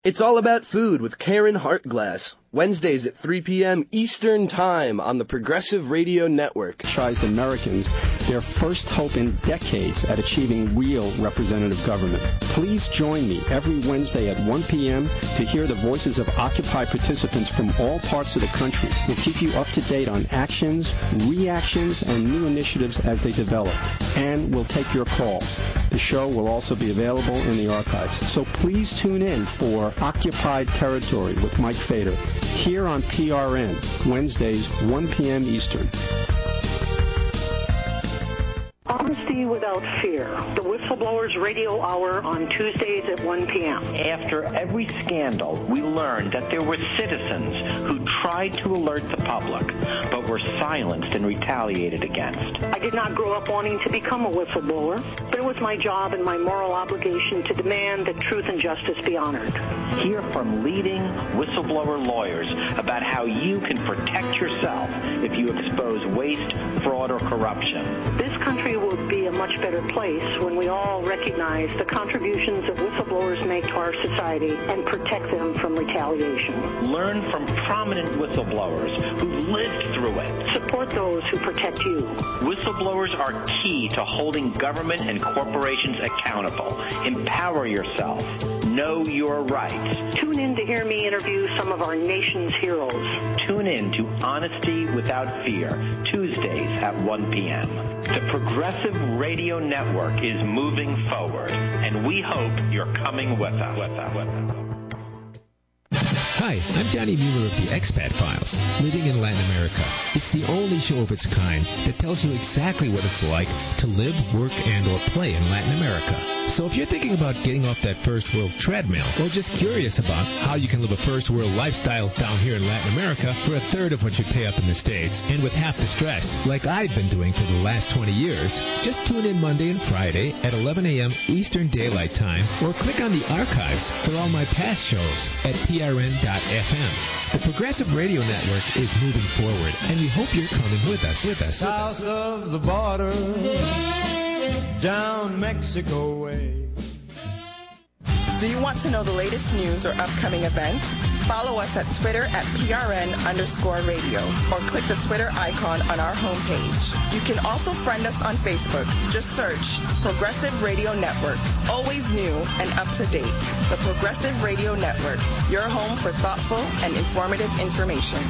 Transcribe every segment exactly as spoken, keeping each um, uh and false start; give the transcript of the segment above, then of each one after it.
It's All About Food with Karen Hartglass, Wednesdays at three p.m. Eastern Time on the Progressive Radio Network. Franchise Americans their first hope in decades at achieving real representative government. Please join me every Wednesday at one p.m. to hear the voices of Occupy participants from all parts of the country. We'll keep you up to date on actions, reactions, and new initiatives as they develop. And we'll take your calls. The show will also be available in the archives. So please tune in for Occupied Territory with Mike Fader here on P R N, Wednesdays, one p.m. Eastern. Honesty Without Fear, the Whistleblowers Radio Hour on Tuesdays at one p.m. After every scandal, we learned that there were citizens who tried to alert the public, but were silenced and retaliated against. I did not grow up wanting to become a whistleblower, but it was my job and my moral obligation to demand that truth and justice be honored. Hear from leading whistleblower lawyers about how you can protect yourself if you expose waste, fraud, or corruption. This country will be a much better place when we all recognize the contributions that whistleblowers make to our society and protect them from retaliation. Learn from prominent whistleblowers who've lived through it. Support those who protect you. Whistleblowers are key to holding government and corporations accountable. Empower yourself. Know your rights. Tune in to hear me interview some of our nation's heroes. Tune in to Honesty Without Fear, Tuesdays at one p.m. The Progressive Radio Network is moving forward, and we hope you're coming with us. With us, with us. Hi, I'm Johnny Mueller of the Expat Files, living in Latin America. It's the only show of its kind that tells you exactly what it's like to live, work, and or play in Latin America. So if you're thinking about getting off that first world treadmill, or just curious about how you can live a first world lifestyle down here in Latin America for a third of what you pay up in the States, and with half the stress, like I've been doing for the last twenty years, just tune in Monday and Friday at eleven a.m. Eastern Daylight Time, or click on the archives for all my past shows at P R N dot F M. The Progressive Radio Network is moving forward, and we hope you're coming with us. With us. South of the border, down Mexico way. Do you want to know the latest news or upcoming events? Follow us at Twitter at P R N underscore radio, or click the Twitter icon on our homepage. You can also friend us on Facebook. Just search Progressive Radio Network. Always new and up to date. The Progressive Radio Network, your home for thoughtful and informative information.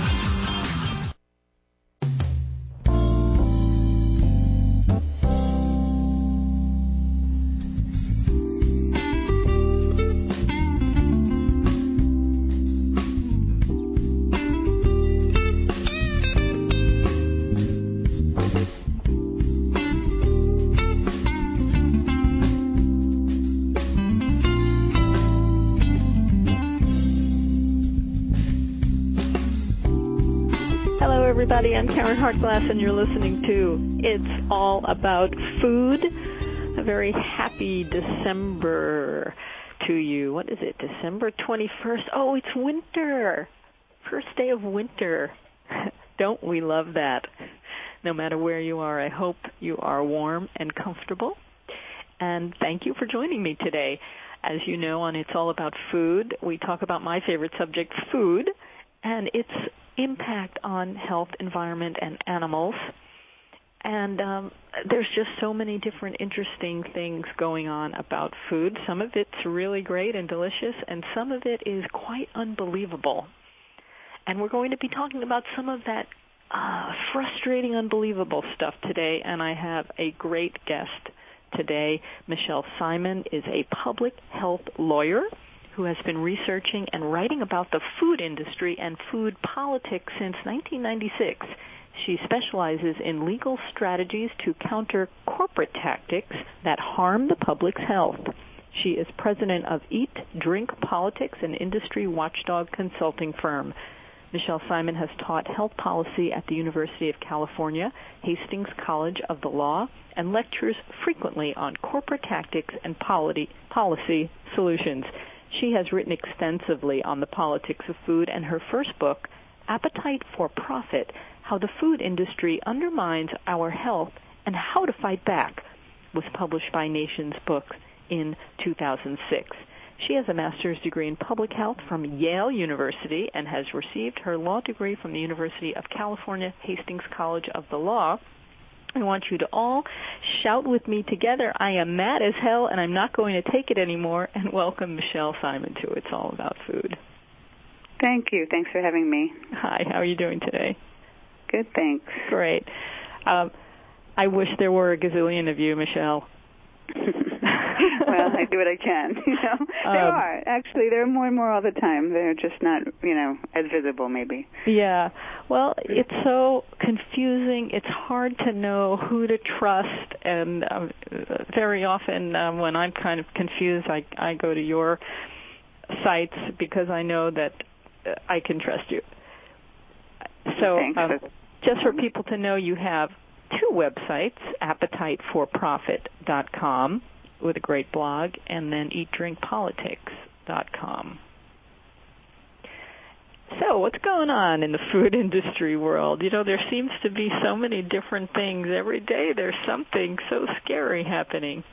Everybody, I'm Karen Hartglass, and you're listening to It's All About Food. A very happy December to you. What is it, December twenty-first? Oh, it's winter. First day of winter. Don't we love that? No matter where you are, I hope you are warm and comfortable. And thank you for joining me today. As you know, on It's All About Food, we talk about my favorite subject, food, and its impact on health, environment, and animals. And um, there's just so many different interesting things going on about food. Some of it's really great and delicious, and some of it is quite unbelievable. And we're going to be talking about some of that uh, frustrating, unbelievable stuff today, and I have a great guest today. Michelle Simon is a public health lawyer who has been researching and writing about the food industry and food politics since nineteen ninety-six. She specializes in legal strategies to counter corporate tactics that harm the public's health. She is president of Eat, Drink Politics, an industry watchdog consulting firm. Michelle Simon has taught health policy at the University of California, Hastings College of the Law, and lectures frequently on corporate tactics and polity, policy solutions. She has written extensively on the politics of food, and her first book, Appetite for Profit, How the Food Industry Undermines Our Health and How to Fight Back, was published by Nations Books in two thousand six. She has a master's degree in public health from Yale University and has received her law degree from the University of California, Hastings College of the Law. I want you to all shout with me together, I am mad as hell and I'm not going to take it anymore, and welcome Michelle Simon to It's All About Food. Thank you. Thanks for having me. Hi, how are you doing today? Good, thanks. Great. Um, I wish there were a gazillion of you, Michelle. Well, I do what I can. You know, there um, are actually. There are more and more all the time. They're just not, you know, as visible, maybe. Yeah. Well, it's so confusing. It's hard to know who to trust, and um, very often um, when I'm kind of confused, I I go to your sites because I know that uh, I can trust you. So, um, just for people to know, you have two websites: appetite for profit dot com with a great blog, and then eat drink politics dot com. So what's going on in the food industry world? You know, there seems to be so many different things. Every day there's something so scary happening.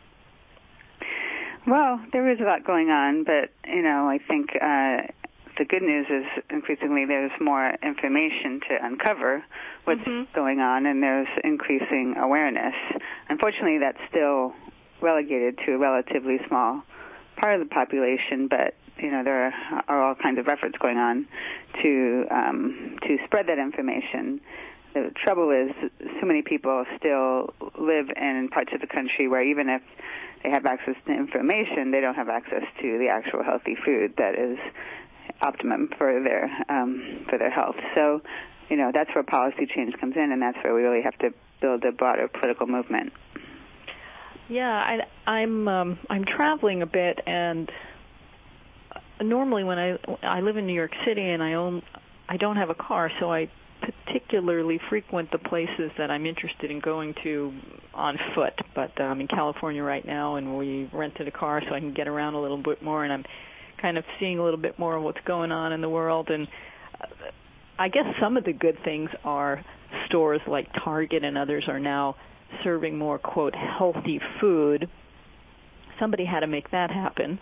Well, there is a lot going on, but, you know, I think uh, the good news is increasingly there's more information to uncover what's mm-hmm. going on, and there's increasing awareness. Unfortunately, that's still relegated to a relatively small part of the population, but you know there are, are all kinds of efforts going on to um, to spread that information. The trouble is, so many people still live in parts of the country where even if they have access to information, they don't have access to the actual healthy food that is optimum for their um, for their health. So, you know that's where policy change comes in, and that's where we really have to build a broader political movement. Yeah, I, I'm um, I'm traveling a bit, and normally when I I live in New York City and I own I don't have a car, so I particularly frequent the places that I'm interested in going to on foot. But uh, I'm in California right now, and we rented a car so I can get around a little bit more, and I'm kind of seeing a little bit more of what's going on in the world. And uh, I guess some of the good things are stores like Target and others are now serving more, quote, healthy food. Somebody had to make that happen.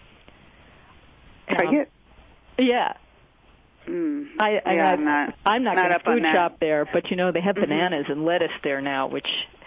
Target? Um, yeah. Mm. I, I, yeah, I, I'm not, I'm not, not going to food that. shop there, but, you know, they have mm-hmm. bananas and lettuce there now, which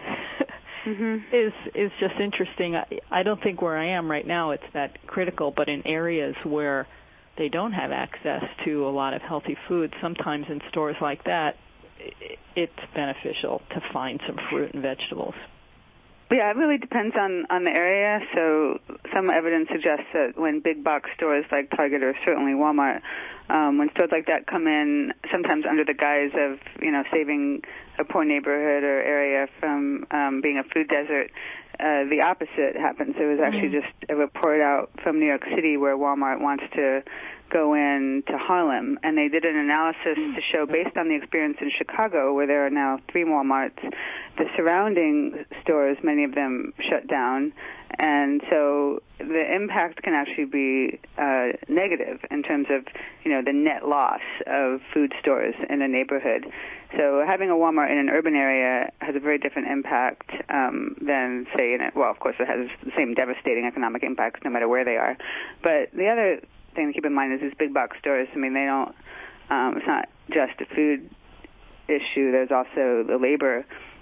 mm-hmm. is is just interesting. I, I don't think where I am right now it's that critical, but in areas where they don't have access to a lot of healthy food, sometimes in stores like that, it's beneficial to find some fruit and vegetables. Yeah, it really depends on, on the area. So some evidence suggests that when big box stores like Target or certainly Walmart, um, when stores like that come in, sometimes under the guise of, you know, saving a poor neighborhood or area from um, being a food desert, uh, the opposite happens. There was actually mm-hmm. just a report out from New York City where Walmart wants to go in to Harlem, and they did an analysis to show, based on the experience in Chicago, where there are now three Walmarts, the surrounding stores, many of them shut down, and so the impact can actually be uh, negative in terms of, you know, the net loss of food stores in a neighborhood. So having a Walmart in an urban area has a very different impact um, than, say, in a, well, of course, it has the same devastating economic impacts no matter where they are. But the other thing to keep in mind is these big box stores, I mean, they don't, um, it's not just a food issue. There's also the labor,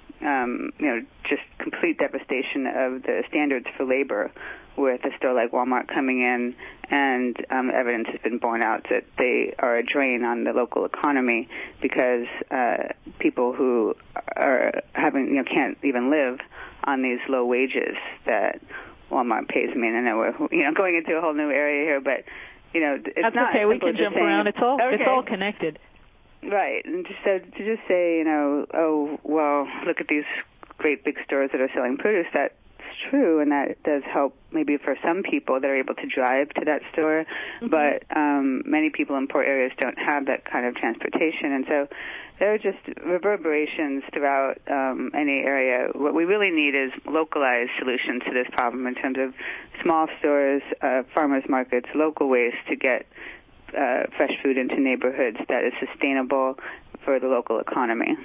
um, you know, just complete devastation of the standards for labor with a store like Walmart coming in, and um, evidence has been borne out that they are a drain on the local economy because uh, people who are having, you know, can't even live on these low wages that Walmart pays. I mean, I know we're, you know, going into a whole new area here, but you know, it's That's not. okay. We can jump saying, around. It's all okay. it's all connected. Right. And just, so to just say, you know, oh well, look at these great big stores that are selling produce. That's true, and that does help maybe for some people that are able to drive to that store. Mm-hmm. But um, many people in poor areas don't have that kind of transportation, and so there are just reverberations throughout um, any area. What we really need is localized solutions to this problem in terms of small stores, uh, farmers markets, local ways to get uh, fresh food into neighborhoods that is sustainable for the local economy.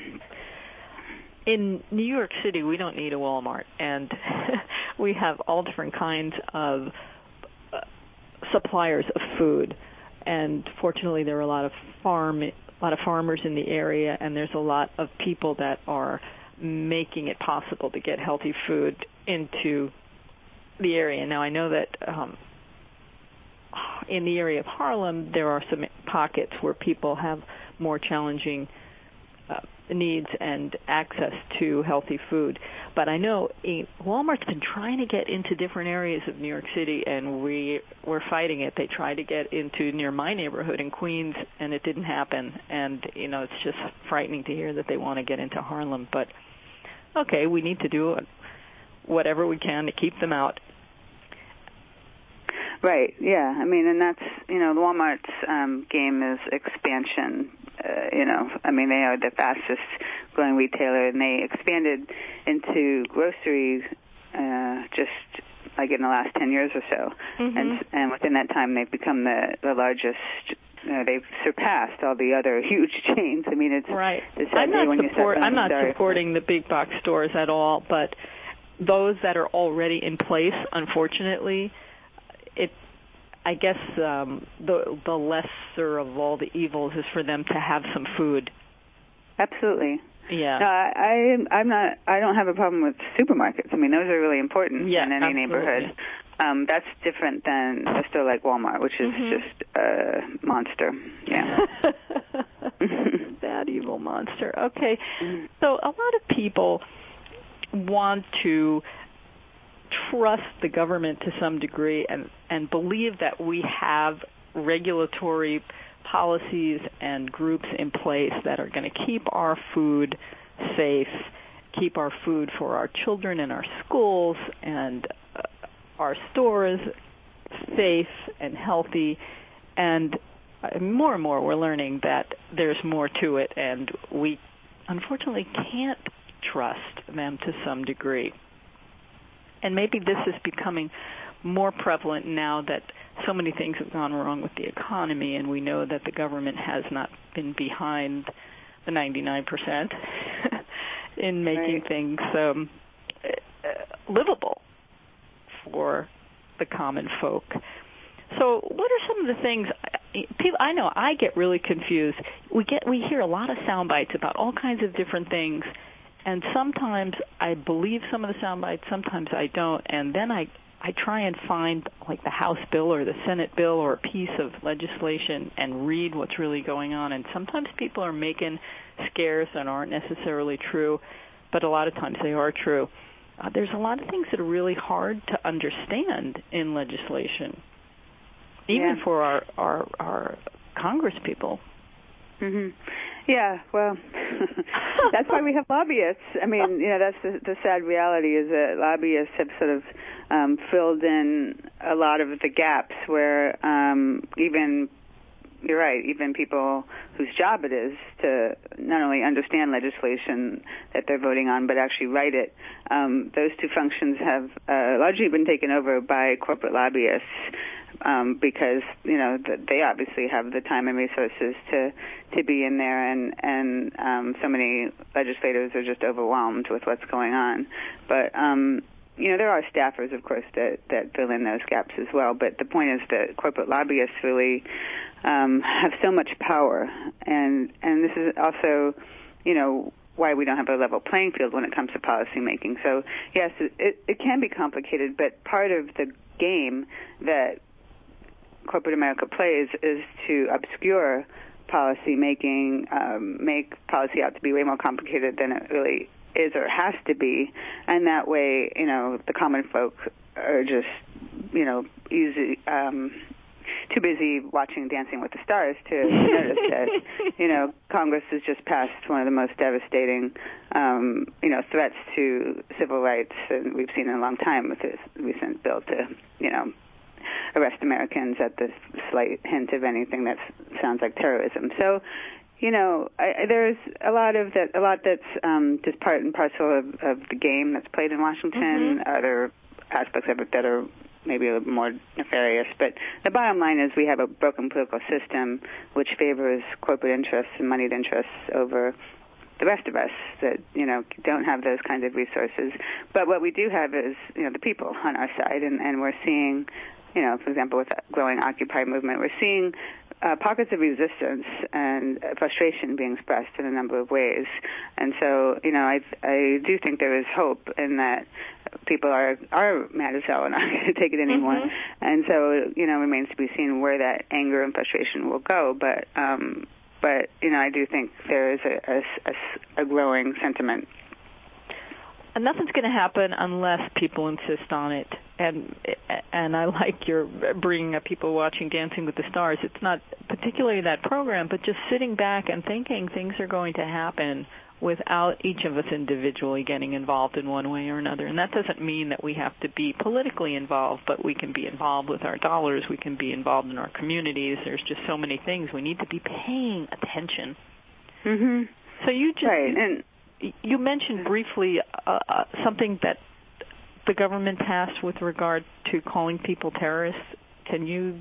In New York City, we don't need a Walmart, and we have all different kinds of uh, suppliers of food. And fortunately, there are a lot of farm, a lot of farmers in the area, and there's a lot of people that are making it possible to get healthy food into the area. Now, I know that um, in the area of Harlem, there are some pockets where people have more challenging uh, needs and access to healthy food. But I know Walmart's been trying to get into different areas of New York City, and we, we're fighting it. They tried to get into near my neighborhood in Queens, and it didn't happen. And, you know, it's just frightening to hear that they want to get into Harlem. But, okay, we need to do whatever we can to keep them out. Right, yeah. I mean, and that's, you know, Walmart's um, game is expansion. Uh, you know, I mean, they are the fastest growing retailer, and they expanded into groceries uh, just like in the last ten years or so. Mm-hmm. And and within that time, they've become the, the largest. You know, they've surpassed all the other huge chains. I mean, it's right. It's I'm not, when support, you I'm not sorry. supporting the big box stores at all, but those that are already in place, unfortunately, it, I guess um, the the lesser of all the evils is for them to have some food. Absolutely. Yeah. No, I, I I'm not. I don't have a problem with supermarkets. I mean, those are really important yeah, in any absolutely. neighborhood. Um, that's different than a store like Walmart, which is mm-hmm. just a monster. Yeah. That evil monster. Okay. Mm-hmm. So a lot of people want to trust the government to some degree and, and believe that we have regulatory policies and groups in place that are going to keep our food safe, keep our food for our children in our schools and uh, our stores safe and healthy. And more and more we're learning that there's more to it, and we unfortunately can't trust them to some degree. And maybe this is becoming more prevalent now that so many things have gone wrong with the economy, and we know that the government has not been behind the ninety-nine percent in making right. things um, livable for the common folk. So what are some of the things people, I know I get really confused. We get we hear a lot of sound bites about all kinds of different things, and sometimes I believe some of the sound bites, sometimes I don't, and then I I try and find like the House bill or the Senate bill or a piece of legislation and read what's really going on. And sometimes people are making scares that aren't necessarily true, but a lot of times they are true. Uh, there's a lot of things that are really hard to understand in legislation, even yeah. for our, our, our Congress people. Mm-hmm. Yeah, well, that's why we have lobbyists. I mean, you know, that's the, the sad reality is that lobbyists have sort of um, filled in a lot of the gaps where um, even, you're right, even people whose job it is to not only understand legislation that they're voting on, but actually write it, um, those two functions have uh, largely been taken over by corporate lobbyists. Um, because, you know, they obviously have the time and resources to, to be in there, and, and um, so many legislators are just overwhelmed with what's going on. But, um, you know, there are staffers, of course, that, that fill in those gaps as well. But the point is that corporate lobbyists really um, have so much power. And, and this is also, you know, why we don't have a level playing field when it comes to policy making. So, yes, it, it can be complicated, but part of the game that corporate America plays is to obscure policy making, um, make policy out to be way more complicated than it really is or has to be, and that way, you know, the common folk are just, you know, easy, um, too busy watching Dancing with the Stars to notice that, you know, Congress has just passed one of the most devastating, um, you know, threats to civil rights, and we've seen in a long time with this recent bill to, you know, arrest Americans at the slight hint of anything that sounds like terrorism. So, you know, I, there's a lot of that, a lot that's um, just part and parcel of, of the game that's played in Washington. Mm-hmm. Other aspects of it that are maybe a little more nefarious. But the bottom line is we have a broken political system which favors corporate interests and moneyed interests over the rest of us that, you know, don't have those kinds of resources. But what we do have is, you know, the people on our side, and, and we're seeing you know, for example, with the growing Occupy movement, we're seeing uh, pockets of resistance and frustration being expressed in a number of ways. And so, you know, I I do think there is hope in that people are, are mad as hell and aren't going to take it anymore. Mm-hmm. And so, you know, it remains to be seen where that anger and frustration will go. But, um, but you know, I do think there is a, a, a growing sentiment. And nothing's going to happen unless people insist on it. And and I like your bringing up people watching Dancing with the Stars. It's not particularly that program, but just sitting back and thinking things are going to happen without each of us individually getting involved in one way or another. And that doesn't mean that we have to be politically involved, but we can be involved with our dollars. We can be involved in our communities. There's just so many things. We need to be paying attention. Mm-hmm. So you just... Right, and you mentioned briefly uh, uh, something that the government passed with regard to calling people terrorists. Can you?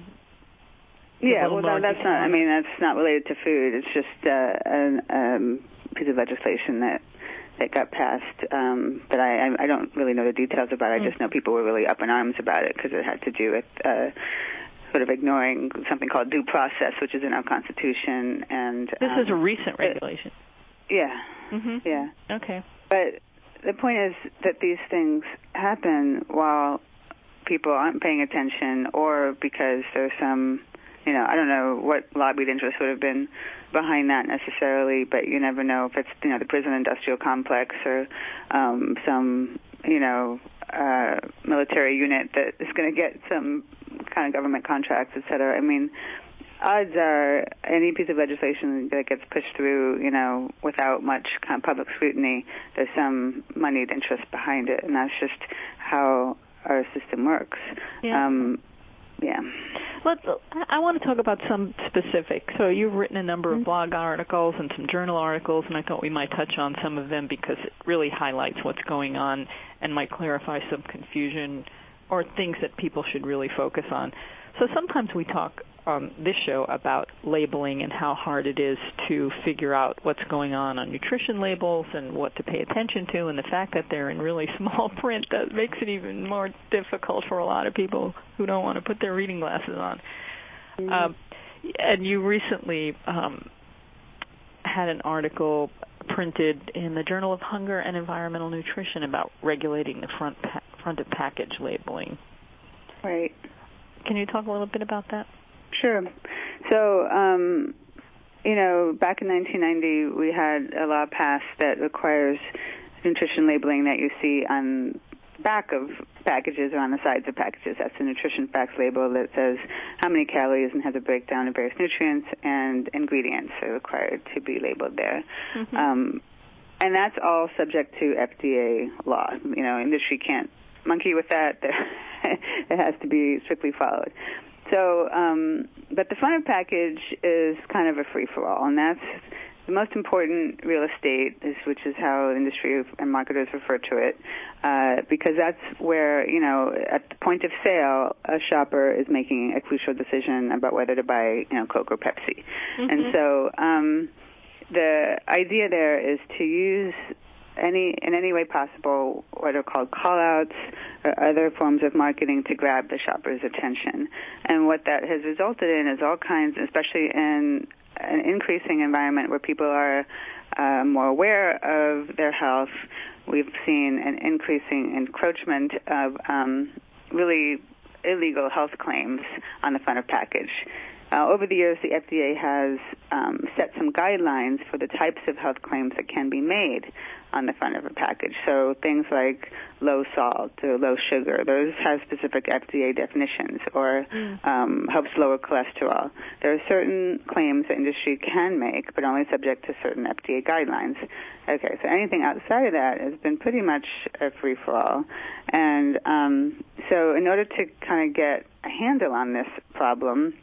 Yeah, well, no, that's not. I mean, that's not related to food. It's just uh, a um, piece of legislation that that got passed. Um, but I, I don't really know the details about it. I just know people were really up in arms about it because it had to do with uh, sort of ignoring something called due process, which is in our Constitution. And this um, is a recent regulation. It, yeah. Mm-hmm. Yeah. Okay. But the point is that these things happen while people aren't paying attention, or because there's some, you know, I don't know what lobbied interest would have been behind that necessarily, but you never know if it's, you know, the prison industrial complex or um, some, you know, uh, military unit that is going to get some kind of government contracts, et cetera. I mean, odds are any piece of legislation that gets pushed through, you know, without much kind of public scrutiny, there's some moneyed interest behind it, and that's just how our system works. Yeah. Um, yeah. Let's, I want to talk about some specifics. So you've written a number of blog articles and some journal articles, and I thought we might touch on some of them because it really highlights what's going on and might clarify some confusion or things that people should really focus on. So sometimes we talk on this show about labeling and how hard it is to figure out what's going on on nutrition labels and what to pay attention to, and the fact that they're in really small print that makes it even more difficult for a lot of people who don't want to put their reading glasses on. Mm-hmm. Um, and you recently um, had an article printed in the Journal of Hunger and Environmental Nutrition about regulating the front pa- front of package labeling. Right. Can you talk a little bit about that? Sure. So, um, you know, back in nineteen ninety, we had a law passed that requires nutrition labeling that you see on the back of packages or on the sides of packages. That's the nutrition facts label that says how many calories and has a breakdown of various nutrients, and ingredients are required to be labeled there. Mm-hmm. Um, and that's all subject to F D A law. You know, industry can't monkey with that. It has to be strictly followed. So, um, but the front of package is kind of a free-for-all, and that's the most important real estate, is, which is how industry and marketers refer to it, uh, because that's where, you know, at the point of sale, a shopper is making a crucial decision about whether to buy, you know, Coke or Pepsi. Mm-hmm. And so um, the idea there is to use any in any way possible what are called call-outs or other forms of marketing to grab the shopper's attention. And what that has resulted in is all kinds, especially in an increasing environment where people are uh, more aware of their health. We've seen an increasing encroachment of um, really illegal health claims on the front of package. Uh, over the years, the F D A has um, set some guidelines for the types of health claims that can be made on the front of a package. So things like low salt or low sugar, those have specific F D A definitions, or mm. um, helps lower cholesterol. There are certain claims that industry can make, but only subject to certain F D A guidelines. Okay, so anything outside of that has been pretty much a free-for-all. And um, so in order to kind of get a handle on this problem,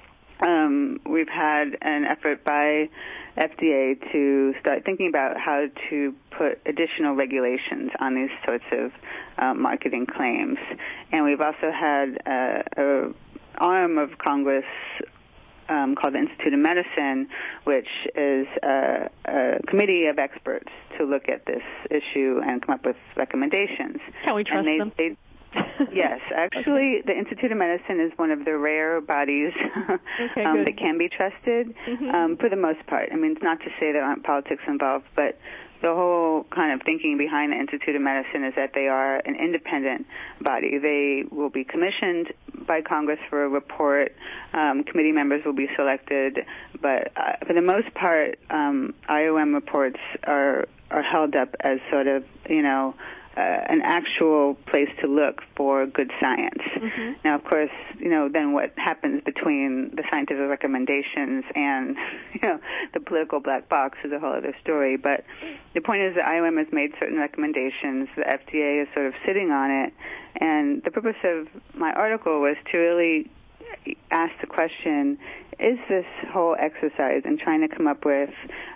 Um, we've had an effort by F D A to start thinking about how to put additional regulations on these sorts of uh, marketing claims. And we've also had a, a arm of Congress um, called the Institute of Medicine, which is a, a committee of experts to look at this issue and come up with recommendations. Can we trust and they, them? They, Yes, actually, the Institute of Medicine is one of the rare bodies okay, um, that can be trusted mm-hmm. um, for the most part. I mean, it's not to say there aren't politics involved, but the whole kind of thinking behind the Institute of Medicine is that they are an independent body. They will be commissioned by Congress for a report. Um, committee members will be selected, but uh, for the most part, um, I O M reports are are held up as sort of, you know, Uh, an actual place to look for good science. Mm-hmm. Now, of course, you know, then what happens between the scientific recommendations and, you know, the political black box is a whole other story. But the point is that I O M has made certain recommendations. The F D A is sort of sitting on it. And the purpose of my article was to really ask the question, is this whole exercise in trying to come up with,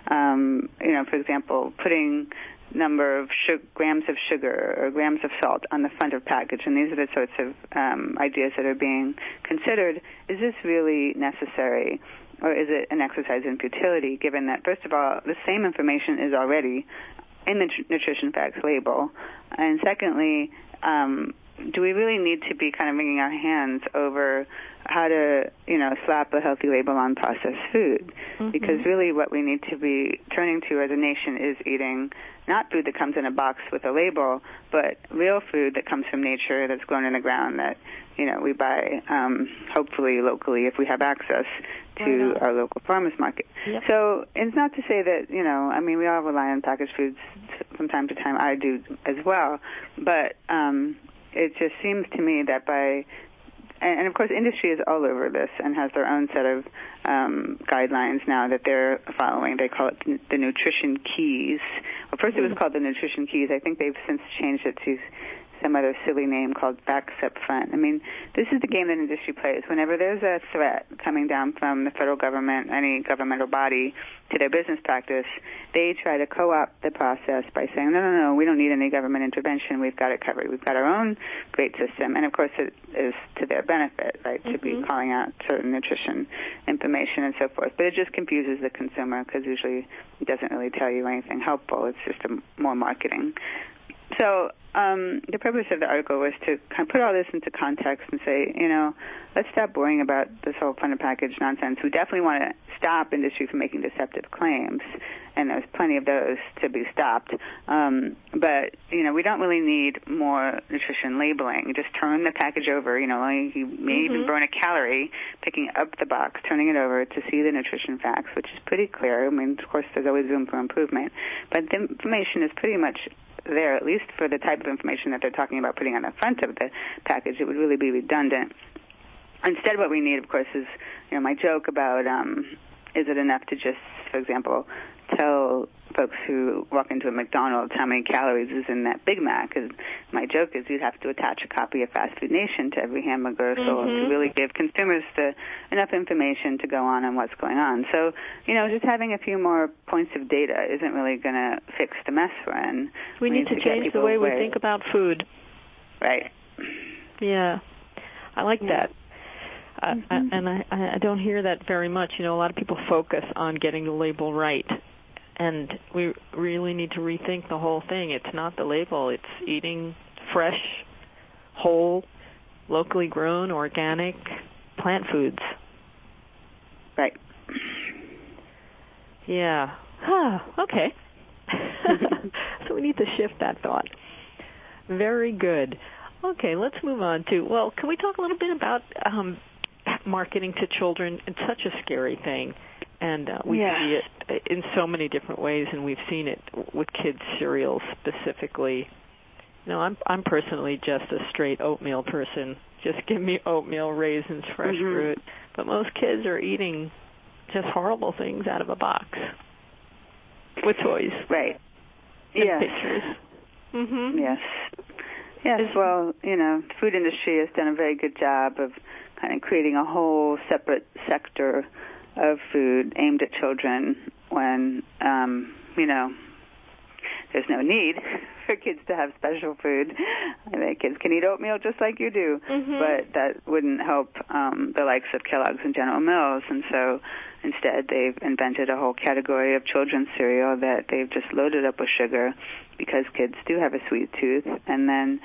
um, you know, for example, putting number of sugar, grams of sugar or grams of salt on the front of package, and these are the sorts of um, ideas that are being considered. Is this really necessary, or is it an exercise in futility, given that, first of all, the same information is already in the tr- nutrition facts label, and secondly, um, do we really need to be kind of wringing our hands over how to, you know, slap a healthy label on processed food? Mm-hmm. Because really what we need to be turning to as a nation is eating not food that comes in a box with a label, but real food that comes from nature, that's grown in the ground, that, you know, we buy um, hopefully locally if we have access to our local farmers market. Yep. So it's not to say that, you know, I mean, we all rely on packaged foods from time to time. I do as well. But um, it just seems to me that by And, of course, industry is all over this and has their own set of um, guidelines now that they're following. They call it the nutrition keys. Well, first it was called the nutrition keys. I think they've since changed it to some other silly name called facts up front. I mean, this is the game that industry plays. Whenever there's a threat coming down from the federal government, any governmental body, to their business practice, they try to co-opt the process by saying, no, no, no, we don't need any government intervention. We've got it covered. We've got our own great system. And, of course, it is to their benefit, right, mm-hmm. to be calling out certain nutrition information and so forth. But it just confuses the consumer because usually it doesn't really tell you anything helpful. It's just a, more marketing. So um, the purpose of the article was to kind of put all this into context and say, you know, let's stop worrying about this whole front of package nonsense. We definitely want to stop industry from making deceptive claims, and there's plenty of those to be stopped. Um, but, you know, we don't really need more nutrition labeling. Just turn the package over. You know, you may mm-hmm. even burn a calorie picking up the box, turning it over to see the nutrition facts, which is pretty clear. I mean, of course, there's always room for improvement. But the information is pretty much there, at least for the type of information that they're talking about putting on the front of the package. It would really be redundant. Instead, what we need, of course, is, you know, my joke about um, is it enough to just, for example, tell folks who walk into a McDonald's how many calories is in that Big Mac? Because my joke is you'd have to attach a copy of Fast Food Nation to every hamburger mm-hmm. so to really give consumers the enough information to go on on what's going on. So, you know, just having a few more points of data isn't really going to fix the mess we're in. We, we need, need to, to change the way away. we think about food. Right. Yeah. I like that. Uh, mm-hmm. I, and I, I don't hear that very much. You know, a lot of people focus on getting the label right. And we really need to rethink the whole thing. It's not the label. It's eating fresh, whole, locally grown, organic plant foods. Right. Yeah. Ah, okay. So we need to shift that thought. Very good. Okay, let's move on to, well, can we talk a little bit about um, marketing to children? It's such a scary thing. And uh, we yeah. see it in so many different ways, and we've seen it with kids' cereals specifically. You know, I'm I'm personally just a straight oatmeal person. Just give me oatmeal, raisins, fresh mm-hmm. fruit. But most kids are eating just horrible things out of a box with toys. Right. And yes. pictures. Mm-hmm. Yes. Yes, well, you know, the food industry has done a very good job of kind of creating a whole separate sector of food aimed at children when, um, you know, there's no need for kids to have special food. I mean, kids can eat oatmeal just like you do, mm-hmm. but that wouldn't help um, the likes of Kellogg's and General Mills. And so instead they've invented a whole category of children's cereal that they've just loaded up with sugar because kids do have a sweet tooth. And then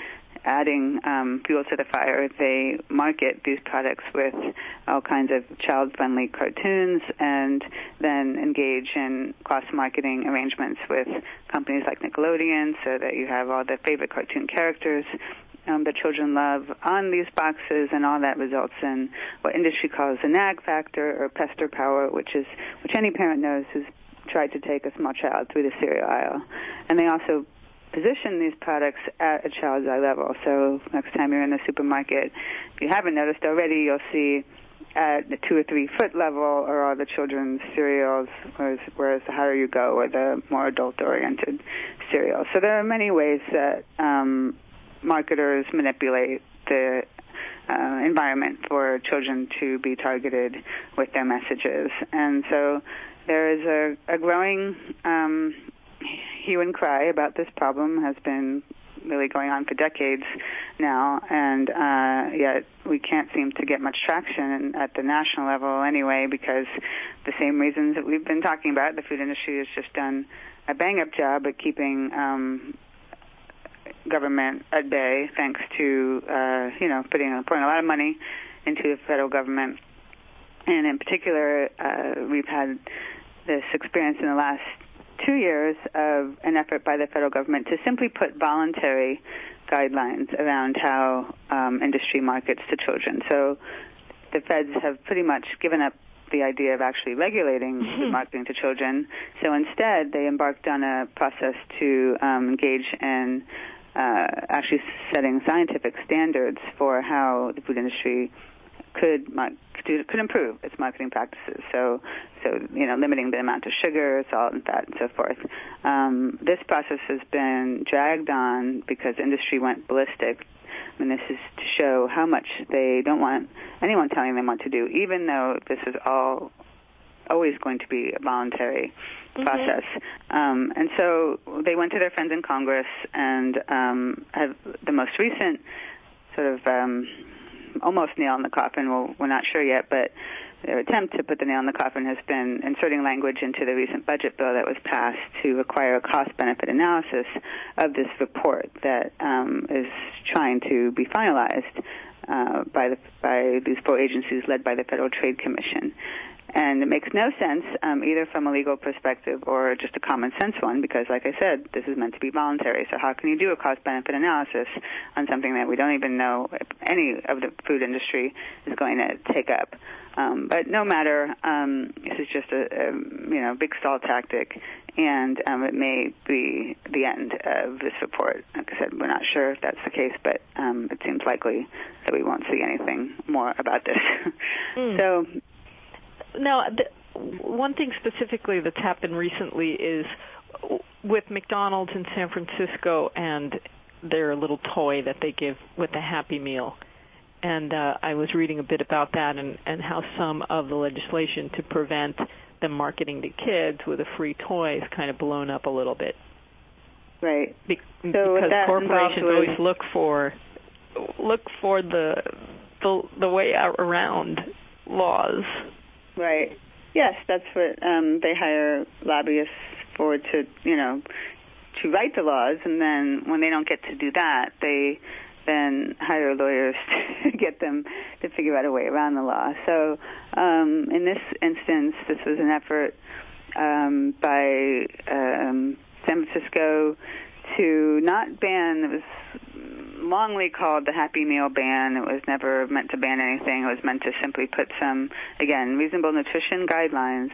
adding um, fuel to the fire. They market these products with all kinds of child-friendly cartoons and then engage in cross-marketing arrangements with companies like Nickelodeon so that you have all the favorite cartoon characters um, that children love on these boxes, and all that results in what industry calls the nag factor or pester power, which is which any parent knows who's tried to take a small child through the cereal aisle. And they also position these products at a child's eye level. So next time you're in the supermarket, if you haven't noticed already, you'll see at the two or three foot level are all the children's cereals, whereas, whereas the higher you go are the more adult-oriented cereals. So there are many ways that um, marketers manipulate the uh, environment for children to be targeted with their messages. And so there is a, a growing um, hue and cry about this problem. Has been really going on for decades now, and uh, yet we can't seem to get much traction at the national level anyway, because the same reasons that we've been talking about. The food industry has just done a bang-up job at keeping um, government at bay, thanks to uh, you know putting pouring a lot of money into the federal government. And in particular, uh, we've had this experience in the last two years of an effort by the federal government to simply put voluntary guidelines around how um, industry markets to children. So the feds have pretty much given up the idea of actually regulating mm-hmm. the marketing to children. So instead, they embarked on a process to um, engage in uh, actually setting scientific standards for how the food industry could could improve its marketing practices. So, so you know, limiting the amount of sugar, salt, and fat, and so forth. Um, this process has been dragged on because industry went ballistic. I mean, this is to show how much they don't want anyone telling them what to do, even though this is all always going to be a voluntary mm-hmm. process. Um, and so they went to their friends in Congress and um, have the most recent sort of um, almost nail in the coffin. Well, we're not sure yet, but their attempt to put the nail in the coffin has been inserting language into the recent budget bill that was passed to require a cost-benefit analysis of this report that um, is trying to be finalized uh, by the, by these four agencies led by the Federal Trade Commission. And it makes no sense, um, either from a legal perspective or just a common sense one, because, like I said, this is meant to be voluntary. So how can you do a cost-benefit analysis on something that we don't even know if any of the food industry is going to take up? Um, but no matter, um, this is just a, a you know big stall tactic, and um, it may be the end of this report. Like I said, we're not sure if that's the case, but um, it seems likely that we won't see anything more about this. Mm. So. Now, the, one thing specifically that's happened recently is with McDonald's in San Francisco and their little toy that they give with the Happy Meal. And uh, I was reading a bit about that and, and how some of the legislation to prevent them marketing to kids with a free toy is kind of blown up a little bit. Right. Be- so because corporations always look for look for the the, the way out around laws. Right. Yes, that's what um, they hire lobbyists for, to, you know, to write the laws, and then when they don't get to do that, they then hire lawyers to get them to figure out a way around the law. So um, in this instance, this was an effort um, by um, San Francisco to not ban, it was longly called the Happy Meal ban. It was never meant to ban anything. It was meant to simply put some, again, reasonable nutrition guidelines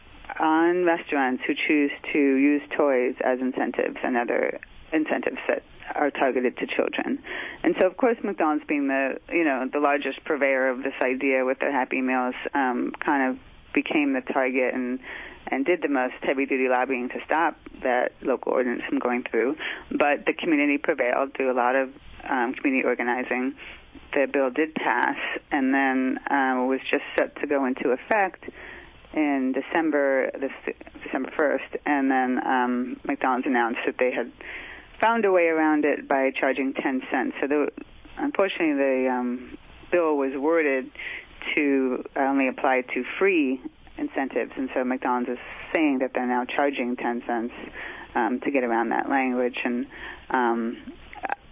on restaurants who choose to use toys as incentives and other incentives that are targeted to children. And so, of course, McDonald's being the, you know, the largest purveyor of this idea with their Happy Meals um, kind of became the target and and did the most heavy-duty lobbying to stop that local ordinance from going through. But the community prevailed through a lot of um, community organizing. The bill did pass, and then uh, was just set to go into effect in December, this, December first, and then um, McDonald's announced that they had found a way around it by charging ten cents. So the, unfortunately, the um, bill was worded to only apply to free incentives, and so McDonald's is saying that they're now charging ten cents um, to get around that language. And um,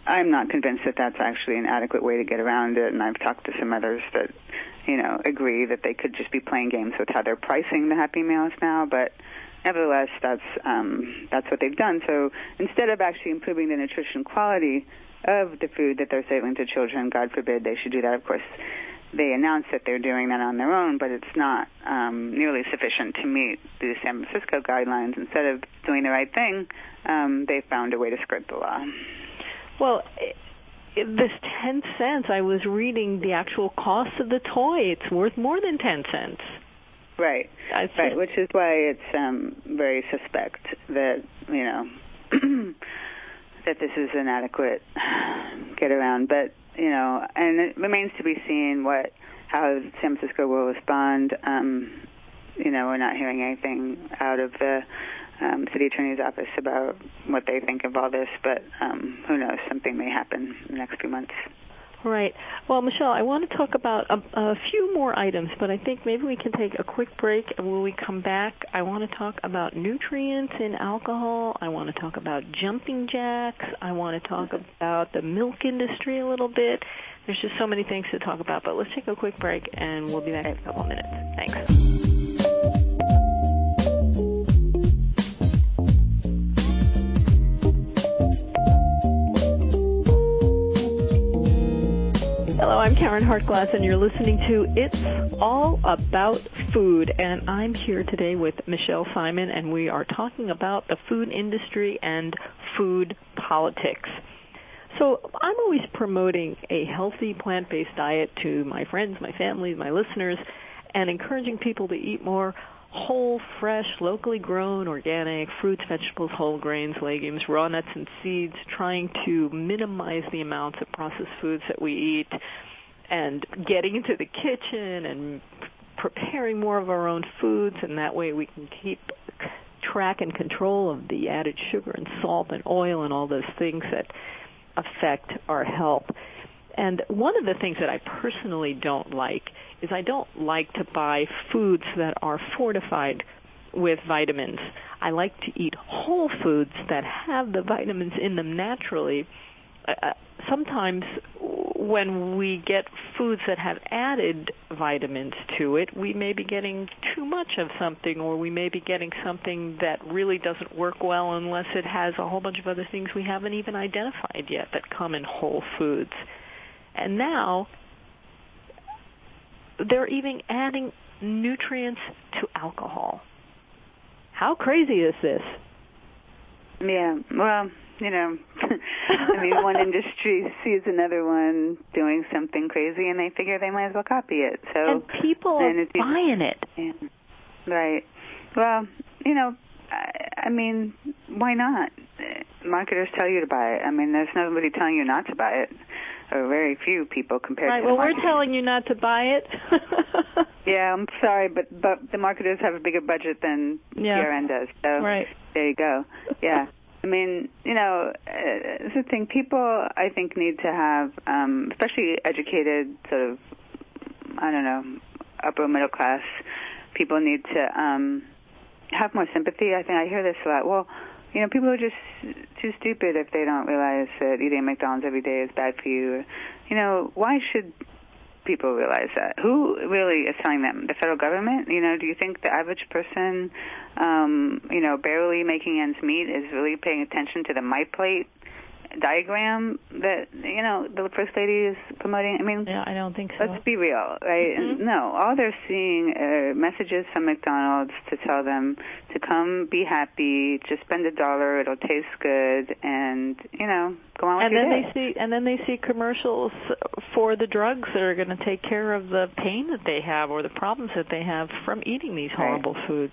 I'm not convinced that that's actually an adequate way to get around it, and I've talked to some others that, you know, agree that they could just be playing games with how they're pricing the Happy Meals now, but nevertheless, that's um, that's what they've done. So instead of actually improving the nutrition quality of the food that they're serving to children, God forbid they should do that, of course, they announce that they're doing that on their own, but it's not um, nearly sufficient to meet the San Francisco guidelines. Instead of doing the right thing, um, they found a way to skirt the law. Well, this ten cents, I was reading the actual cost of the toy. It's worth more than ten cents. Right, right, which is why it's um, very suspect that, you know, that this is an adequate get around. But, you know, and it remains to be seen what how San Francisco will respond. Um, you know, we're not hearing anything out of the um, city attorney's office about what they think of all this, but um, who knows, something may happen in the next few months. Right. Well, Michelle, I want to talk about a, a few more items, but I think maybe we can take a quick break, and when we come back, I want to talk about nutrients in alcohol. I want to talk about jumping jacks. I want to talk about the milk industry a little bit. There's just so many things to talk about, but let's take a quick break, and we'll be back in a couple of minutes. Thanks. Hello, I'm Karen Hartglass, and you're listening to It's All About Food, and I'm here today with Michelle Simon, and we are talking about the food industry and food politics. So I'm always promoting a healthy plant-based diet to my friends, my family, my listeners, and encouraging people to eat more whole, fresh, locally grown, organic fruits, vegetables, whole grains, legumes, raw nuts, and seeds, trying to minimize the amounts of processed foods that we eat, and getting into the kitchen and preparing more of our own foods, and that way we can keep track and control of the added sugar and salt and oil and all those things that affect our health. And one of the things that I personally don't like is I don't like to buy foods that are fortified with vitamins. I like to eat whole foods that have the vitamins in them naturally. Uh, sometimes when we get foods that have added vitamins to it, we may be getting too much of something, or we may be getting something that really doesn't work well unless it has a whole bunch of other things we haven't even identified yet that come in whole foods. And now they're even adding nutrients to alcohol. How crazy is this? Yeah, well, you know, I mean, one industry sees another one doing something crazy, and they figure they might as well copy it. So, and people are buying it. Yeah. Right. Well, you know, I, I mean, why not? Marketers tell you to buy it. I mean, there's nobody telling you not to buy it, or very few people compared right, to well, the we're telling you not to buy it. Yeah, I'm sorry, but but the marketers have a bigger budget than yeah. P R N does. So right. There you go. Yeah. I mean, you know, uh, it's the thing. People, I think, need to have, um, especially educated, sort of, I don't know, upper middle class people need to um, have more sympathy. I think I hear this a lot. Well, you know, people are just too stupid if they don't realize that eating McDonald's every day is bad for you. You know, why should people realize that? Who really is telling them? The federal government? You know, do you think the average person, um, you know, barely making ends meet is really paying attention to the My Plate diagram that, you know, the First Lady is promoting? I mean, yeah, I don't think so. Let's be real, right? Mm-hmm. No, all they're seeing are messages from McDonald's to tell them to come be happy, just spend a dollar, it'll taste good, and, you know, go on with and your then day. They see, and then they see commercials for the drugs that are going to take care of the pain that they have or the problems that they have from eating these horrible right. foods.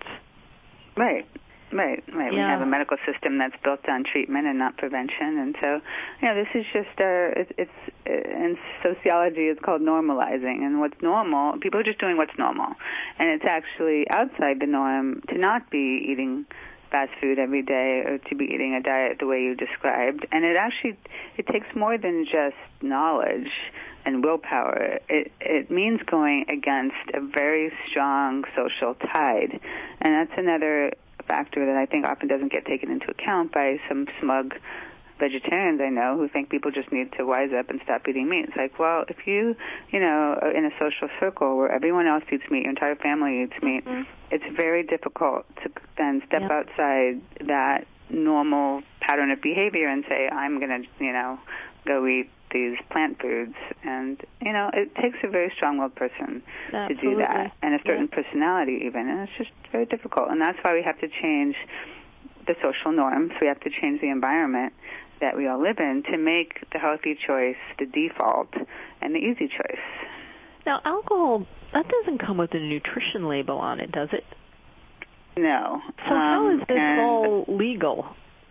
Right. Right, right. Yeah. We have a medical system that's built on treatment and not prevention, and so, you know, this is just, uh, it, it's, uh, in sociology it's called normalizing, and what's normal, people are just doing what's normal, and it's actually outside the norm to not be eating fast food every day or to be eating a diet the way you described, and it actually, it takes more than just knowledge and willpower. It, it means going against a very strong social tide, and that's another factor that I think often doesn't get taken into account by some smug vegetarians I know who think people just need to wise up and stop eating meat. It's like, well, if you, you know, are in a social circle where everyone else eats meat, your entire family eats meat, mm-hmm. it's very difficult to then step yep. outside that normal pattern of behavior and say, I'm going to, you know, go eat these plant foods. And, you know, it takes a very strong-willed person Absolutely. to do that, and a certain yeah. personality even, and it's just very difficult. And that's why we have to change the social norms. We have to change the environment that we all live in to make the healthy choice the default and the easy choice. Now, alcohol, that doesn't come with a nutrition label on it, does it? No. So um, how is this all legal?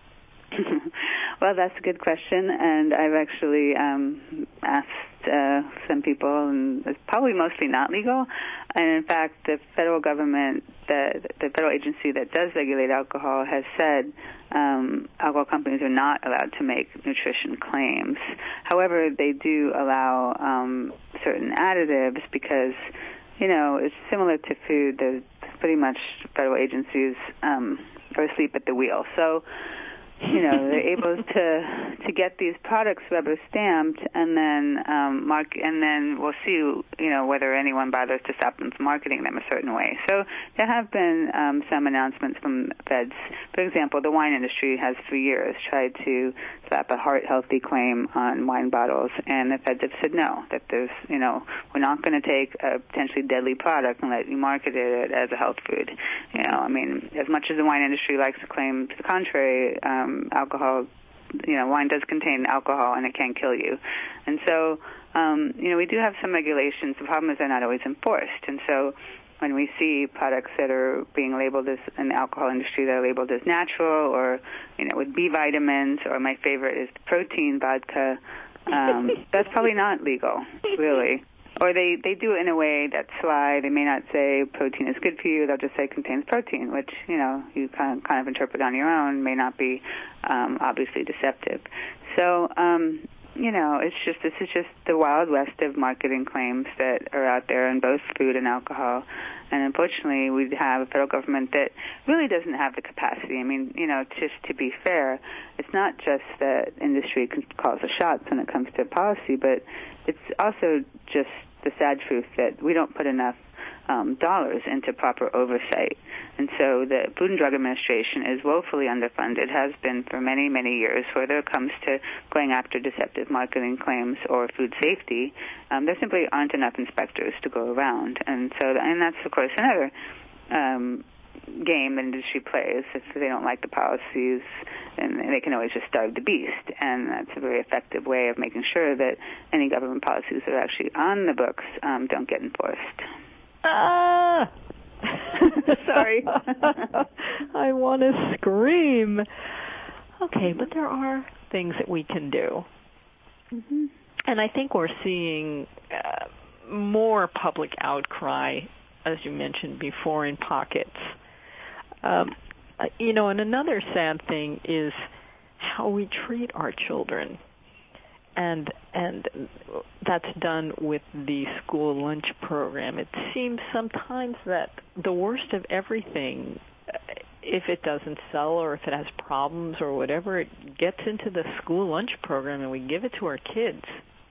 Well, that's a good question, and I've actually um, asked uh, some people, and it's probably mostly not legal. And in fact, the federal government, the, the federal agency that does regulate alcohol, has said um, alcohol companies are not allowed to make nutrition claims. However, they do allow um, certain additives because, you know, it's similar to food. There's pretty much federal agencies um, are asleep at the wheel. So, you know, they're able to to get these products rubber stamped, and then um, mark, and then we'll see, you know, whether anyone bothers to stop them from marketing them a certain way. So there have been um, some announcements from feds. For example, the wine industry has for years tried to slap a heart healthy claim on wine bottles, and the feds have said no, that there's, you know, we're not going to take a potentially deadly product and let you market it as a health food. You know, I mean, as much as the wine industry likes to claim to the contrary, um, alcohol, you know, wine does contain alcohol and it can kill you. And so, um, you know, we do have some regulations. The problem is they're not always enforced. And so when we see products that are being labeled as, in the alcohol industry, that are labeled as natural or, you know, with B vitamins, or my favorite is protein vodka, um, that's probably not legal, really. Or they, they do it in a way that's sly. They may not say protein is good for you. They'll just say contains protein, which, you know, you kind of, kind of interpret on your own, may not be um, obviously deceptive. So, um, you know, it's just, this is just the Wild West of marketing claims that are out there in both food and alcohol. And unfortunately, we have a federal government that really doesn't have the capacity. I mean, you know, just to be fair, it's not just that industry calls the shots when it comes to policy, but it's also just the sad truth that we don't put enough um, dollars into proper oversight. And so the Food and Drug Administration is woefully underfunded, has been for many, many years. Whether it comes to going after deceptive marketing claims or food safety, um, there simply aren't enough inspectors to go around. And so, and that's, of course, another um, game the industry plays. If they don't like the policies, and they can always just starve the beast. And that's a very effective way of making sure that any government policies that are actually on the books um, don't get enforced. Ah! Sorry. I want to scream. Okay, but there are things that we can do. Mm-hmm. And I think we're seeing uh, more public outcry, as you mentioned before, in pockets. Um, you know, and another sad thing is how we treat our children. And and that's done with the school lunch program. It seems sometimes that the worst of everything, if it doesn't sell or if it has problems or whatever, it gets into the school lunch program and we give it to our kids.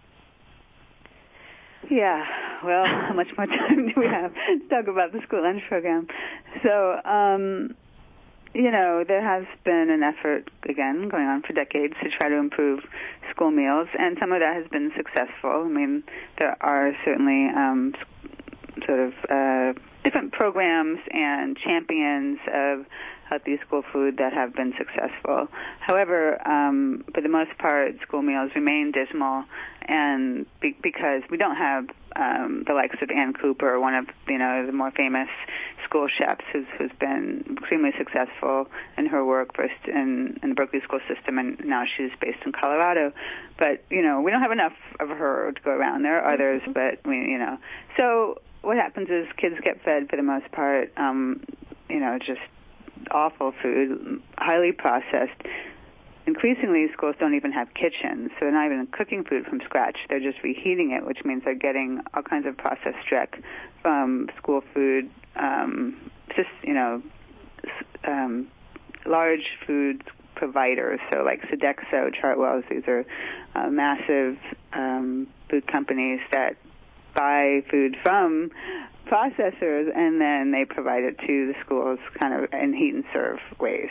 Yeah, well, how much more time do we have to talk about the school lunch program? So, um, you know, there has been an effort, again, going on for decades to try to improve school meals, and some of that has been successful. I mean, there are certainly um, sort of uh, different programs and champions of healthy school food that have been successful. However, um, for the most part, school meals remain dismal, and be- because we don't have um, the likes of Ann Cooper, one of you know the more famous school chefs, who's, who's been extremely successful in her work, first in, in the Berkeley school system, and now she's based in Colorado. But you know, we don't have enough of her to go around. There are others, mm-hmm. but we, you know, so what happens is kids get fed for the most part, um, you know, just awful food, highly processed. Increasingly, schools don't even have kitchens, so they're not even cooking food from scratch. They're just reheating it, which means they're getting all kinds of processed dreck from school food, um, just, you know, um, large food providers. So like Sodexo, Chartwells, these are uh, massive um, food companies that buy food from processors, and then they provide it to the schools kind of in heat and serve ways.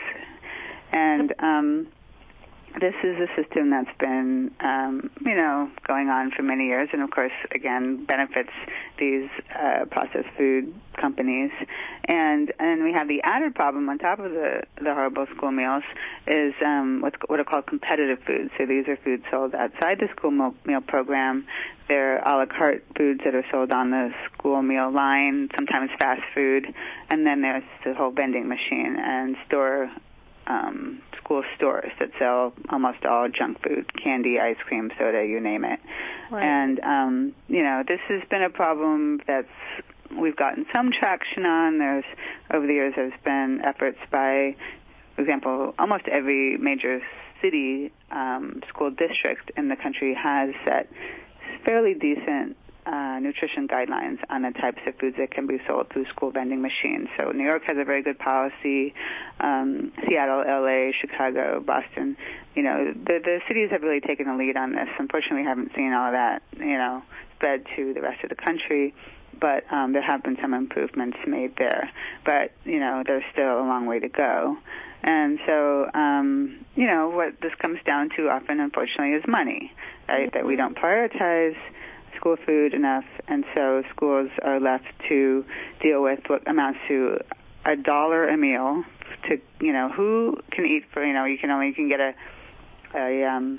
And um, this is a system that's been, um, you know, going on for many years, and of course, again, benefits these uh, processed food companies. And and we have the added problem on top of the, the horrible school meals is um, what's, what are called competitive foods. So these are foods sold outside the school meal program. They're a la carte foods that are sold on the school meal line, sometimes fast food, and then there's the whole vending machine and store Um, school stores that sell almost all junk food, candy, ice cream, soda, you name it. Right. And, um, you know, this has been a problem that's we've gotten some traction on. There's, over the years, there's been efforts by, for example, almost every major city um, school district in the country has set fairly decent Uh, nutrition guidelines on the types of foods that can be sold through school vending machines. So New York has a very good policy. Um, Seattle, L A, Chicago, Boston. You know, the, the cities have really taken the lead on this. Unfortunately, we haven't seen all of that, you know, spread to the rest of the country. But um, there have been some improvements made there. But, you know, there's still a long way to go. And so, um, you know, what this comes down to often, unfortunately, is money, right? Mm-hmm. That we don't prioritize school food enough, and so schools are left to deal with what amounts to a dollar a meal. To you know, who can eat for you know, you can only you can get a a um,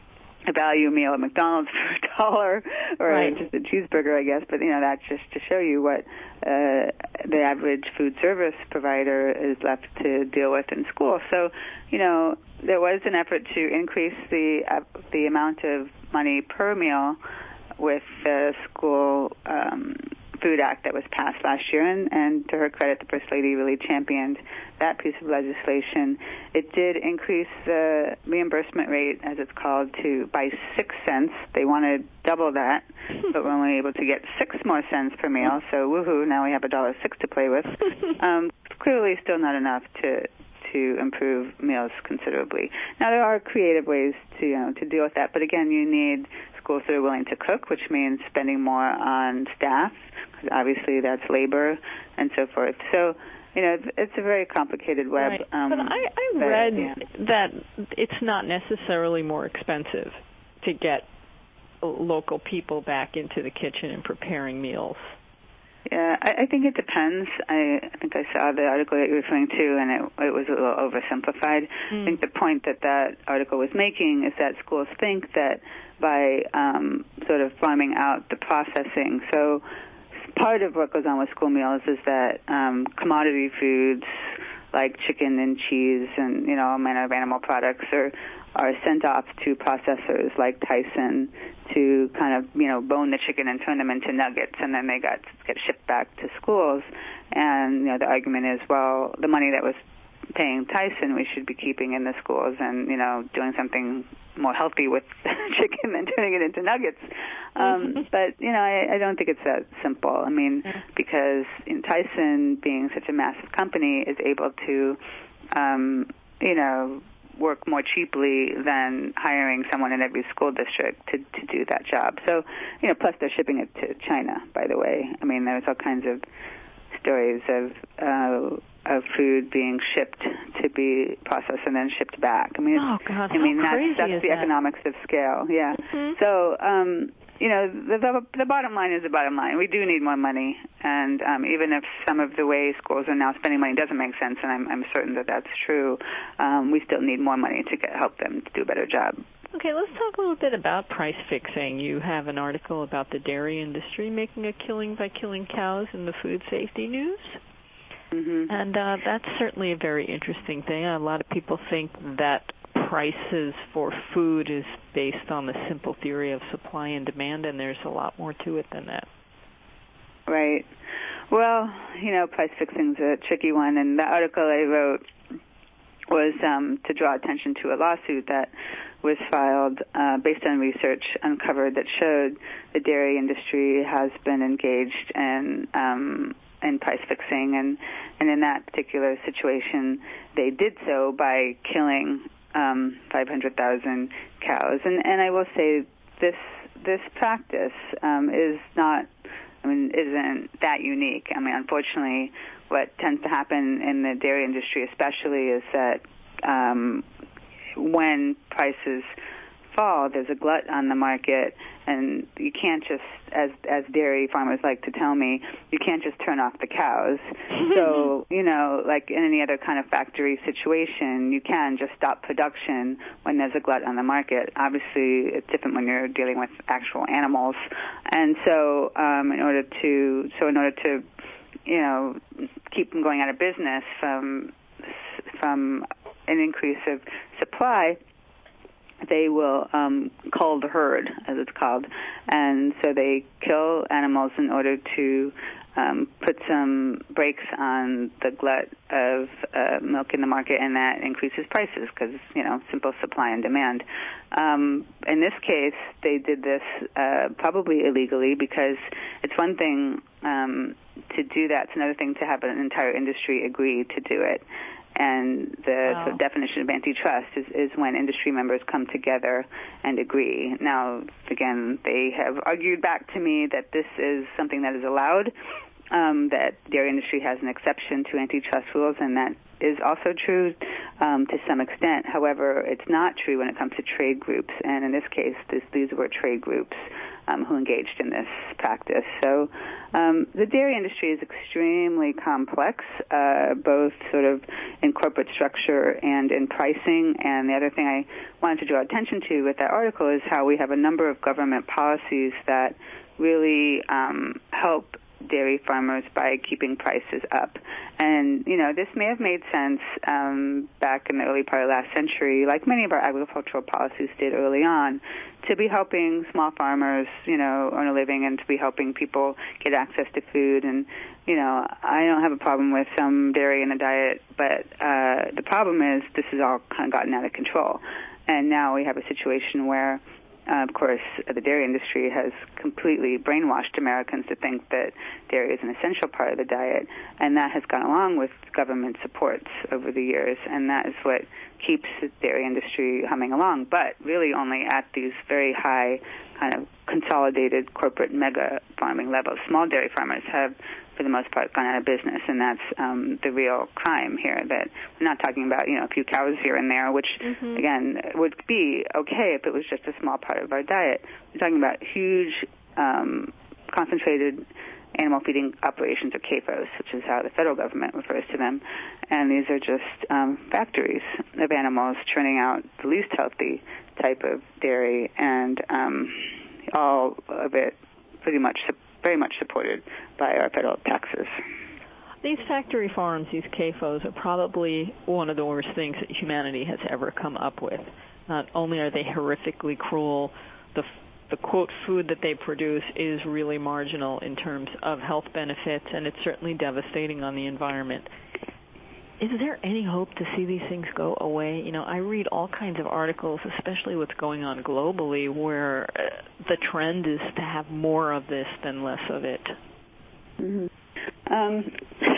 a value meal at McDonald's for a dollar, or right. just a cheeseburger, I guess. But you know, that's just to show you what uh, the average food service provider is left to deal with in school. So, you know, there was an effort to increase the uh, the amount of money per meal with the School um, Food Act that was passed last year, and, and to her credit, the First Lady really championed that piece of legislation. It did increase the reimbursement rate, as it's called, to by six cents. They wanted double that, but we're only able to get six more cents per meal, so woohoo, now we have a dollar six to play with. Um, clearly still not enough to to improve meals considerably. Now, there are creative ways to, you know, to deal with that, but again, you need schools that are willing to cook, which means spending more on staff, because obviously that's labor and so forth. So, you know, it's a very complicated web. Right. Um, but I, I but, read yeah. that it's not necessarily more expensive to get local people back into the kitchen and preparing meals. Yeah, I, I think it depends. I, I think I saw the article that you're referring to, and it, it was a little oversimplified. Mm. I think the point that that article was making is that schools think that by um, sort of farming out the processing, so part of what goes on with school meals is that um, commodity foods like chicken and cheese and, you know, all manner of animal products are are sent off to processors like Tyson to kind of, you know, bone the chicken and turn them into nuggets, and then they got get shipped back to schools. And, you know, the argument is, well, the money that was paying Tyson we should be keeping in the schools and, you know, doing something more healthy with chicken than turning it into nuggets. Um, mm-hmm. But, you know, I, I don't think it's that simple. I mean, yeah. because in Tyson, being such a massive company, is able to, um, you know, work more cheaply than hiring someone in every school district to, to do that job. So, you know, plus they're shipping it to China, by the way. I mean, there's all kinds of stories of uh, of food being shipped to be processed and then shipped back. I mean, oh God, I mean how crazy that's, that's is the that? economics of scale. Yeah. Mm-hmm. So, um, you know, the, the the bottom line is the bottom line. We do need more money, and um, even if some of the way schools are now spending money doesn't make sense, and I'm, I'm certain that that's true, um, we still need more money to get, help them to do a better job. Okay, let's talk a little bit about price fixing. You have an article about the dairy industry making a killing by killing cows in the Food Safety News. Mm-hmm. And uh, that's certainly a very interesting thing. A lot of people think that prices for food is based on the simple theory of supply and demand, and there's a lot more to it than that. Right. Well, you know, price fixing's a tricky one, and the article I wrote was um, to draw attention to a lawsuit that was filed uh, based on research uncovered that showed the dairy industry has been engaged in um, in price fixing, and, and in that particular situation, they did so by killing um, five hundred thousand cows. And, and I will say this this practice um, is not, I mean, isn't that unique. I mean, unfortunately, what tends to happen in the dairy industry especially is that um, when prices fall, there's a glut on the market, and you can't just, as as dairy farmers like to tell me, you can't just turn off the cows. So, you know, like in any other kind of factory situation, you can just stop production when there's a glut on the market. Obviously, it's different when you're dealing with actual animals. And so, um, in order to, so in order to, you know, keep them going out of business from from an increase of supply, they will um, cull the herd, as it's called. And so they kill animals in order to um, put some brakes on the glut of uh, milk in the market, and that increases prices because, you know, simple supply and demand. Um, in this case, they did this uh, probably illegally, because it's one thing um, to do that. It's another thing to have an entire industry agree to do it. And the wow. sort of definition of antitrust is, is when industry members come together and agree. Now, again, they have argued back to me that this is something that is allowed, um, that the dairy industry has an exception to antitrust rules, and that is also true um, to some extent. However, it's not true when it comes to trade groups, and in this case, this, these were trade groups um, who engaged in this practice. So um, the dairy industry is extremely complex, uh, both sort of in corporate structure and in pricing. And the other thing I wanted to draw attention to with that article is how we have a number of government policies that really um, help dairy farmers by keeping prices up. And, you know, this may have made sense um, back in the early part of last century, like many of our agricultural policies did early on, to be helping small farmers, you know, earn a living, and to be helping people get access to food. And, you know, I don't have a problem with some dairy in the diet, but uh, the problem is this has all kind of gotten out of control. And now we have a situation where Uh, of course, the dairy industry has completely brainwashed Americans to think that dairy is an essential part of the diet, and that has gone along with government supports over the years, and that is what keeps the dairy industry humming along, but really only at these very high kind of consolidated corporate mega farming levels. Small dairy farmers have, for the most part, gone out of business, and that's um, the real crime here. That we're not talking about, you know, a few cows here and there, which, mm-hmm. again, would be okay if it was just a small part of our diet. We're talking about huge um, concentrated animal feeding operations, or C A F Os, which is how the federal government refers to them. And these are just um, factories of animals churning out the least healthy type of dairy, and um, all of it pretty much very much supported by our federal taxes. These factory farms, these C A F Os, are probably one of the worst things that humanity has ever come up with. Not only are they horrifically cruel, the the quote food that they produce is really marginal in terms of health benefits, and it's certainly devastating on the environment. Is there any hope to see these things go away? You know, I read all kinds of articles, especially what's going on globally, where the trend is to have more of this than less of it. Mm-hmm. Um,